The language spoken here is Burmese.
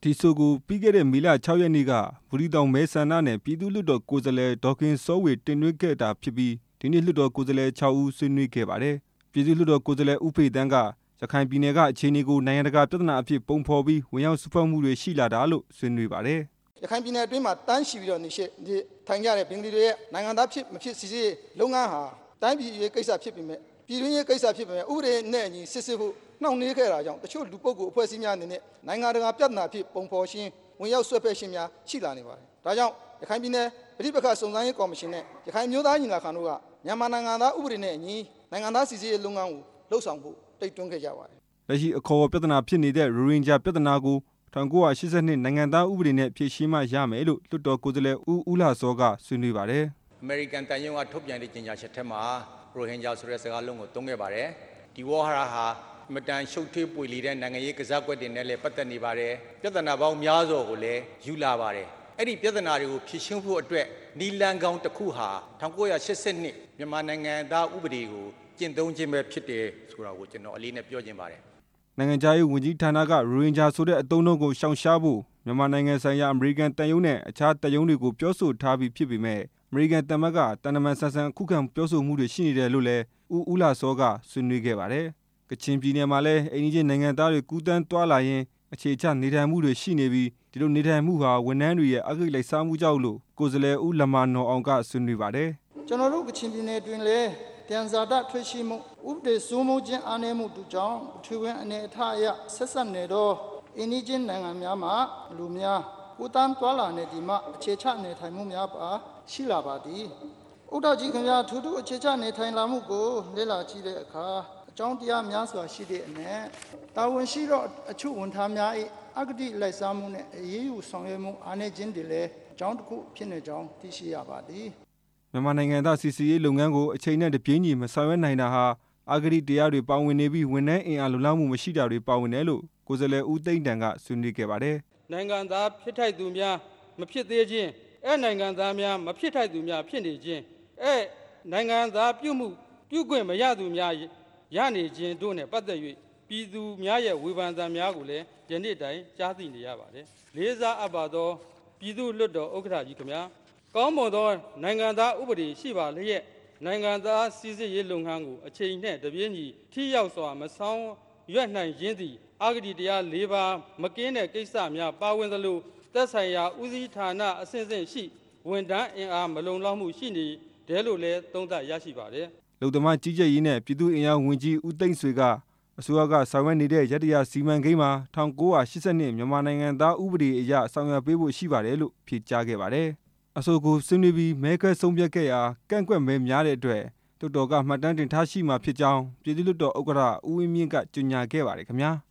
ဒီဆိုကိုပြီးခဲ့တဲ့မေလ6 ရက်နေ့ကဘူးရီတောင်မဲဆန္ဒနယ်ပြည်သူ့လွှတ်တော်ကိုယ်စားလှယ်ဒေါ်ခင်စောဝေတင်သွင်းခဲ့တာဖြစ်ပြီးဒီနေ့လွှတ်တော်ကိုယ်စားလှယ်6 ဦးဆွေးနွေးခဲ့ပါတယ်ပြည်သူ့လွှတ်တော်ကိုယ်စားလှယ်ဦးဖေတန်းကရခိုင်ပြည်နယ်ကအခြေအနေကိုနိုင်ငံတကာပြဿနာအဖြစ်ပုံဖော်ပြီးဝင်ရောက်စွက်ဖက်မှုတွေရှိလာတာလို့ဆွေးနွေးပါတယ်ရခိုင်ပြည်နယ်အတွင်းမှာတန်းရှိပြီးတော့နေထိုင်ကြတဲ့ဘင်္ဂလီတွေရဲ့နိုင်ငံသားဖြစ်မဖြစ်စီစစ်လုပ်ငန်းဟာတိုင်းပြည်ရေးကိစ္စဖြစ်ပေမဲ့ပြည်တွင်းရေးကိစ္စဖြစ်ပေမဲ့ဥပဒေနဲ့အညီစစ်ဆေးဖို့နှောင့်နှေးခဲ့တာကြောင့်တချို့လူပုဂ္ဂိုလ်အဖွဲ့အစည်းများအနေနဲ့နိုင်ငံတကာပြဿနာဖြစ်ပုံဖော်ရှင်းဝင်ရောက်ဆွဲဖက်ခြင်းများရှိလာနေပါတယ်။ဒါကြောင့်ရခိုင်ပြည်နယ်ပြည်ပခါစုံစမ်းရေးကော်မရှင်နဲ့ရခိုင်မျိုးသားညီလာခံတို့ကမြန်မာနိုင်ငံသားဥပဒေနဲ့အညီနိုင်ငံသားစီစစ်ရေးလုပ်ငန်းကိုလှုပ်ဆောင်ဖို့တိုက်တွန်းခဲ့ကြပါတယ်။လက်ရှိအခေါ်ပြဿနာဖြစ်နေတဲ့ရိုဟင်ဂျာပြဿနာကို1982နိုင်ငံသားဥပဒေနဲ့ဖြေရှင်းမှရမယ်လို့လွှတ်တော်ကိုယ်စားလှယ်ဦးလှစောကဆွေးနွေးပါတယ်။အမေရိကန်တန်ယုံကထုတ်ပြန်တဲ့ကြေညာချက်ထဲမှာရိုဟင်ဂျာဆိုတဲ့စကားလုံးကိုသုံးခဲ့ပါတယ်။ဒီဝါဟာရဟာအမတန်ရှုပ်ထွေးပွေလီတဲ့နိုင်ငံရေးကစားကွက်တွေနဲ့လည်းပတ်သက်နေပါတယ်။ပြဿနာပေါင်းများစွာကိုလည်းယူလာပါတယ်။အဲ့ဒီပြဿနာတွေကိုဖြေရှင်းဖို့အတွက်နီလန်ကောင်းတစ်ခုဟာ1982မြန်မာနိုင်ငံသားဥပဒေကိုကျင့်သုံးခြင်းပဲဖြစ်တယ်ဆိုတာကိုကျွန်တော်အလေးနဲ့ပြောချင်ပါတယ်။နိုင်ငံခြားရေးဝန်ကြီးဌာနကရိုဟင်ဂျာဆိုတဲ့အသုံးအနှုန်းကိုရှောင်ရှားဖို့မြန်မာနိုင်ငံဆိုင်ရာအမေရိကန်တန်ယုံနဲ့အခြားတန်ယုံတွေကိုပြောဆိုထားပြီးဖြစ်ပေမဲ့အမေရိကန်တမန်ကတန်တမန်ဆန်ဆန်ခုခံပြောဆိုမှုတွေရှိနေတယ်လို့လည်းဦးလှစောကဆွေးနွေးခဲ့ပါတယ်။ကချင်ပြည်နယ်မှာလည်းအိန္ဒိယနိုင်ငံသားတွေကူးတန်းသွားလာရင်းအခြေချနေထိုင်မှုတွေရှိနေပြီးဒီလိုနေထိုင်မှုဟာဝန်ထမ်းတွေရဲ့အဂိတ်လိုက်စားမှုကြောင့်လို့ကိုယ်စားလှယ်ဦးလမာနော်အောင်ကဆွေးနွေးပါတယ်။ကျွန်တော်တို့ကချင်ပြည်နယ်တွင်လည်းပြန်စာတထွက်ရှိမှုဥပဒေစိုးမိုးခြင်းအားနည်းမှုတို့ကြောင့်ထွေဝင်အနေအထားအရဆက်ဆက်နေသောအိန္ဒိယနိုင်ငံများမှာလူများကိုတန်းသွားလာနေဒီမှာအခြေချနေထိုင်မှုများပါရှိလာပါသည်။ဥဒ္ဒကြီးခင်ဗျာထူးထူးအခြေချနေထိုင်လာမှုကိုလေ့လာကြည့်တဲ့အခါအကြောင်းတရားများစွာရှိတဲ့အနက်တာဝန်ရှိသောအချို့ဝန်ထမ်းများ၏အဂတိလိုက်စားမှုနဲ့အရေးယူဆောင်ရွက်မှုအားနည်းခြင်းတွေလည်းအကြောင်းတစ်ခုဖြစ်နေကြောင်းသိရှိရပါသည်မြန်မာနိုင်ငံသားစီစီရေးလုပ်ငန်းကိုအချိန်နဲ့တပြေးညီမဆောင်ရွက်နိုင်တာဟာအဂတိတရားတွေပါဝင်နေပြီးဝန်ထမ်းအင်အားလုံလောက်မှုမရှိတာတွေပါဝင်တယ်လို့ကိုယ်စားလှယ်ဦးသိန်းတန်ကဆွေးနွေးခဲ့ပါတယ်နိုင်ငံသားဖြစ်ထိုက်သူများမဖြစ်သေးခြင်းနိုင်ငံသားများမဖြစ်ထိုက်သူများဖြစ်နေခြင်းနိုင်ငံသားပြုခွင့်မရသူများရနေခြင်းတို့နဲ့ပတ်သက်၍ပြည်သူများရဲ့ဝေဖန်သံများကိုလည်းယနေ့တိုင်ကြားသိနေရပါတယ်လေးစားအပ်ပါသောပြည်သူ့လွှတ်တော်ဥက္ကဋ္ဌကြီးခင်ဗျာကောင်းမွန်သောနိုင်ငံသားဥပဒေရှိပါလျက်နိုင်ငံသားစီစစ်ရေးလုပ်ငန်းကိုအချိန်နဲ့တပြေးညီထိရောက်စွာမဆောင်ရွက်နိုင်ခြင်းသည်အဂတိတရား၄ပါးမကင်းတဲ့ကိစ္စများပါဝင်သလိုသက်ဆိုင်ရာဦးစီးဌာနအဆင့်ဆင့်ရှိဝန်ထမ်းအင်အားမလုံလောက်မှုရှိနေတယ်လို့လည်းသုံးသပ်ရရှိပါတယ်လုံသမားကြီးကြပ်ရေးနဲ့ပြည်သူ့အင်အားဝန်ကြီးဦးသိန်းဆွေကအစိုးရကဆောင်ရွက်နေတဲ့ရတ္တရာစီမံကိန်းမှာ1982မြန်မာနိုင်ငံသားဥပဒေအရဆောင်ရွက်ပေးဖို့ရှိပါတယ်လို့ဖြေကြားခဲ့ပါတယ်အဆိုကိုဆွေးနွေးပြီးမဲခွဲဆုံးဖြတ်ခဲ့ရာကန့်ကွက်မဲများတဲ့အတွက်လွှတ်တော်ကမှတ်တမ်းတင်ထားရှိမှာဖြစ်ကြောင်းပြည်သူ့လွှတ်တော်ဥက္ကဋ္ဌဦးဝင်းမြင့်ကကြေညာခဲ့ပါတယ်ခင်ဗျာ